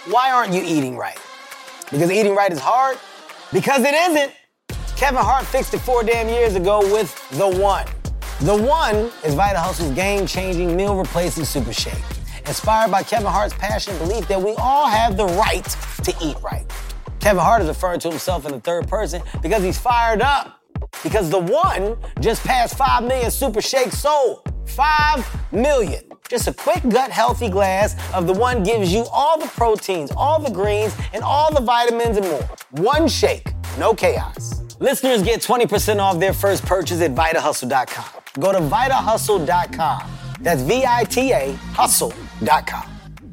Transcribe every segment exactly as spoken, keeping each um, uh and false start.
Why aren't you eating right? Because eating right is hard? Because it isn't. Kevin Hart fixed it four damn years ago with The One. The One is Vita Hustle's game-changing, meal-replacing super shake. Inspired by Kevin Hart's passion and belief that we all have the right to eat right. Kevin Hart is referring to himself in the third person because he's fired up. Because The One just passed five million super shakes sold. five million. Just a quick gut-healthy glass of The One gives you all the proteins, all the greens, and all the vitamins and more. One shake, no chaos. Listeners get twenty percent off their first purchase at Vita Hustle dot com. Go to Vita Hustle dot com. That's V I T A Hustle dot com.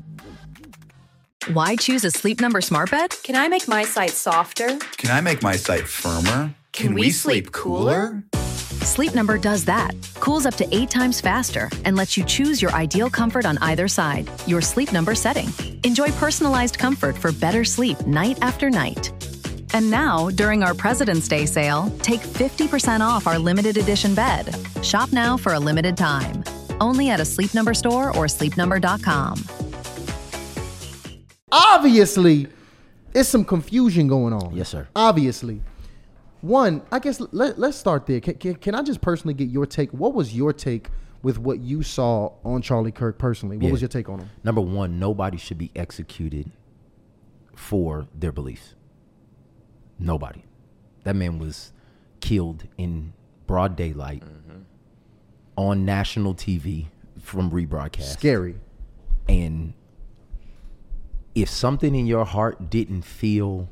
Why choose a Sleep Number smart bed? Can I make my site softer? Can I make my site firmer? Can, Can we, we sleep cooler? Sleep Number does that. Cools up to eight times faster and lets you choose your ideal comfort on either side. Your Sleep Number setting. Enjoy personalized comfort for better sleep night after night. And now, during our President's Day sale, take fifty percent off our limited edition bed. Shop now for a limited time. Only at a Sleep Number store or sleep number dot com. Obviously, there's some confusion going on. Yes, sir. Obviously. One, I guess let, let's start there. Can, can, can I just personally get your take? What was your take with what you saw on Charlie Kirk personally? What yeah. was your take on him? Number one, nobody should be executed for their beliefs. Nobody. That man was killed in broad daylight mm-hmm. on national T V from rebroadcast. Scary. And if something in your heart didn't feel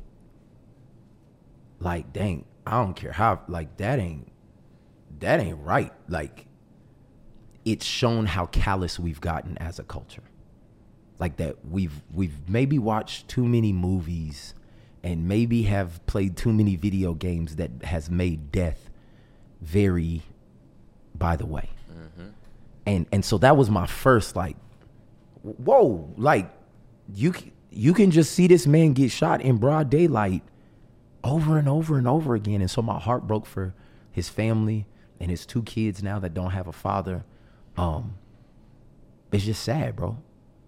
like, dang, I don't care how, like that ain't, that ain't right. Like, it's shown how callous we've gotten as a culture. Like that we've, we've maybe watched too many movies and maybe have played too many video games that has made death very by the way. Mm-hmm. And, and so that was my first, like, whoa, like you, you can just see this man get shot in broad daylight over and over and over again. And so my heart broke for his family and his two kids now that don't have a father. Um, it's just sad, bro.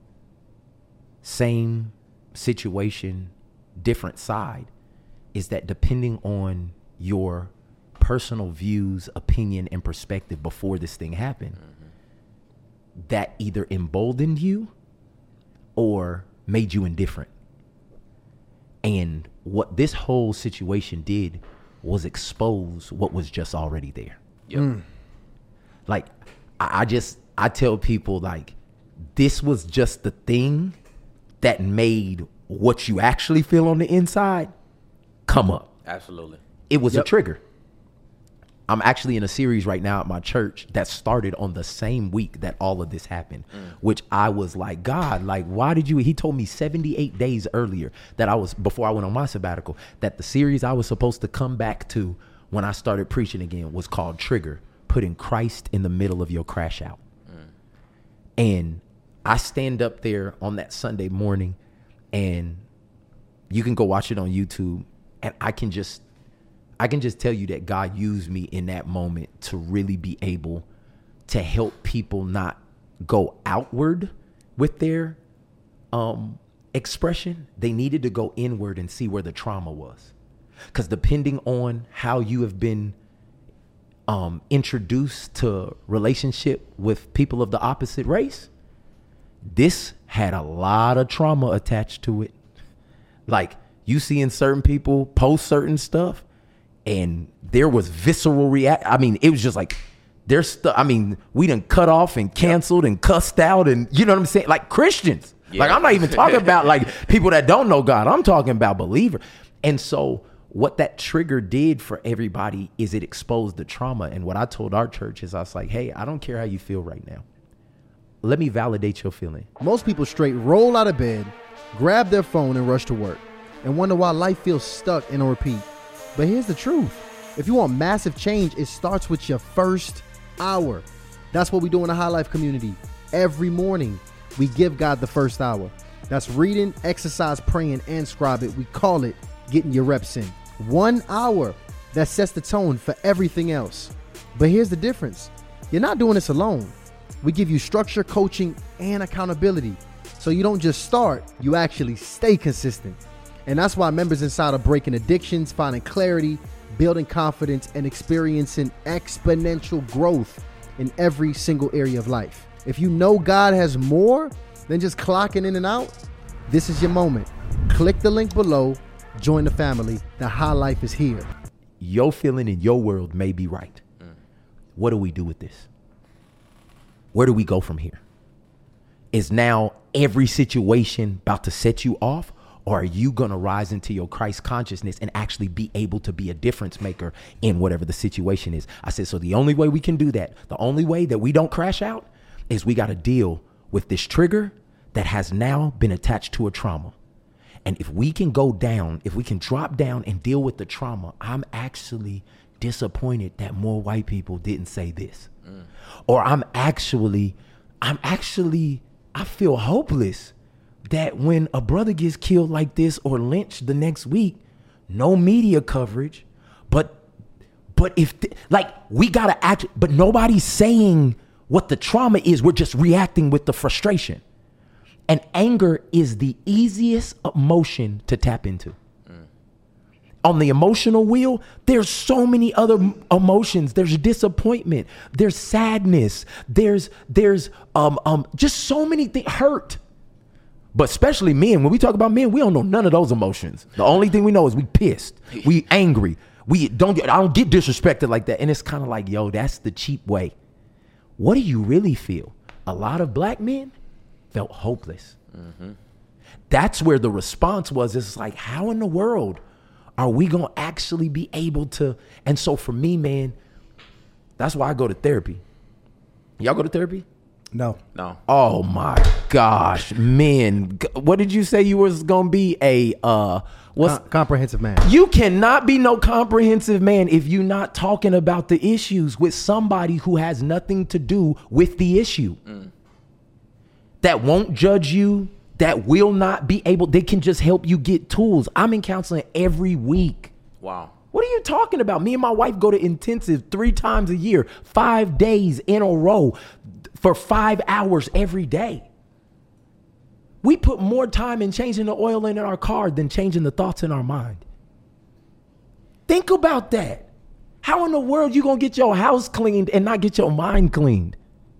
Same situation, different side, is that depending on your personal views, opinion, and perspective before this thing happened, mm-hmm. that either emboldened you or made you indifferent. And what this whole situation did was expose what was just already there. Yep. Mm. Like, I, I just, I tell people, like, this was just the thing that made what you actually feel on the inside come up. Absolutely. It was yep. a trigger. I'm actually in a series right now at my church that started on the same week that all of this happened, mm. which I was like, God, like, why did you? He told me seventy-eight days earlier that I was, before I went on my sabbatical, that the series I was supposed to come back to when I started preaching again was called Trigger, putting Christ in the middle of your crash out. Mm. And I stand up there on that Sunday morning, and you can go watch it on YouTube, and I can just, I can just tell you that God used me in that moment to really be able to help people not go outward with their um, expression. They needed to go inward and see where the trauma was. Because depending on how you have been um, introduced to relationship with people of the opposite race, this had a lot of trauma attached to it. Like, you seeing certain people post certain stuff, and there was visceral react. I mean, it was just like, there's stuff. I mean, we done cut off and canceled yep. and cussed out, and you know what I'm saying? Like Christians. Yeah. Like, I'm not even talking about like people that don't know God. I'm talking about believers. And so what that trigger did for everybody is it exposed the trauma. And what I told our church is I was like, hey, I don't care how you feel right now. Let me validate your feeling. Most people straight roll out of bed, grab their phone, and rush to work, and wonder why life feels stuck in a repeat. But here's the truth. If you want massive change, it starts with your first hour. That's what we do in the High Life community. Every morning, we give God the first hour. That's reading, exercise, praying, and scribing. We call it getting your reps in. One hour that sets the tone for everything else. But here's the difference. You're not doing this alone. We give you structure, coaching, and accountability. So you don't just start, you actually stay consistent. And that's why members inside are breaking addictions, finding clarity, building confidence, and experiencing exponential growth in every single area of life. If you know God has more than just clocking in and out, this is your moment. Click the link below, join the family. The High Life is here. Your feeling in your world may be right. Mm. What do we do with this? Where do we go from here? Is now every situation about to set you off? Or are you going to rise into your Christ consciousness and actually be able to be a difference maker in whatever the situation is? I said, so the only way we can do that, the only way that we don't crash out is we got to deal with this trigger that has now been attached to a trauma. And if we can go down, if we can drop down and deal with the trauma, I'm actually disappointed that more white people didn't say this. Mm. Or I'm actually, I'm actually, I feel hopeless that when a brother gets killed like this or lynched the next week, no media coverage, but but if th- like we gotta act, but nobody's saying what the trauma is. We're just reacting with the frustration. And anger is the easiest emotion to tap into. Mm. On the emotional wheel, there's so many other m- emotions. There's disappointment. There's sadness. There's there's um um just so many things. Hurt. But especially men, when we talk about men, we don't know none of those emotions. The only thing we know is we pissed, we angry, we don't get, I don't get disrespected like that. And it's kind of like, yo, that's the cheap way. What do you really feel? A lot of black men felt hopeless. Mm-hmm. That's where the response was. It's like, how in the world are we going to actually be able to? And so for me, man, that's why I go to therapy. Y'all go to therapy? No. No. Oh my gosh, man. What did you say you was going to be? A, uh, what's Com- comprehensive man. You cannot be no comprehensive man if you're not talking about the issues with somebody who has nothing to do with the issue. Mm. That won't judge you, that will not be able, they can just help you get tools. I'm in counseling every week. Wow. What are you talking about? Me and my wife go to intensive three times a year, five days in a row for five hours every day. We put more time in changing the oil in our car than changing the thoughts in our mind. Think about that. How in the world you gonna get your house cleaned and not get your mind cleaned?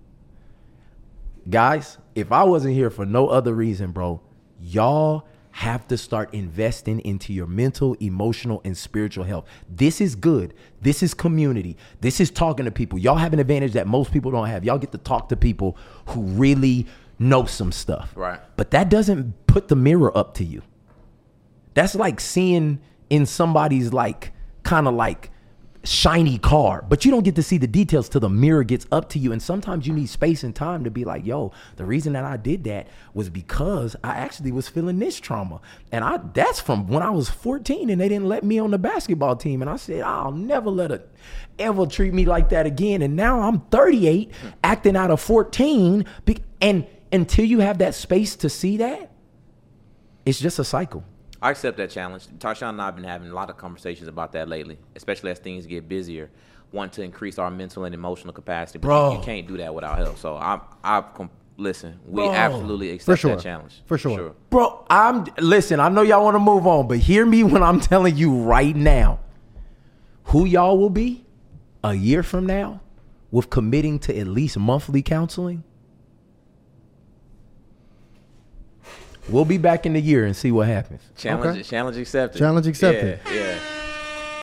Guys, if I wasn't here for no other reason, bro, y'all have to start investing into your mental, emotional, and spiritual health. This is good. This is community. This is talking to people. Y'all have an advantage that most people don't have. Y'all get to talk to people who really know some stuff. Right. But that doesn't put the mirror up to you. That's like seeing in somebody's like kind of like shiny car, but you don't get to see the details till the mirror gets up to you. And sometimes you need space and time to be like, yo, the reason that I did that was because I actually was feeling this trauma. And I that's from when I was fourteen and they didn't let me on the basketball team. And I said, I'll never let her ever treat me like that again. And now I'm thirty-eight acting out of fourteen. And until you have that space to see that, it's just a cycle. I accept that challenge. Tarshawn and I have been having a lot of conversations about that lately, especially as things get busier, wanting to increase our mental and emotional capacity. But Bro. you, you can't do that without help. So I, I listen, we Bro. absolutely accept For sure. that challenge. For sure. Bro, I'm listen, I know y'all want to move on, but hear me when I'm telling you right now. Who y'all will be a year from now with committing to at least monthly counseling. We'll be back in the year and see what happens. Challenge, Okay. challenge accepted. Challenge accepted. Yeah, yeah.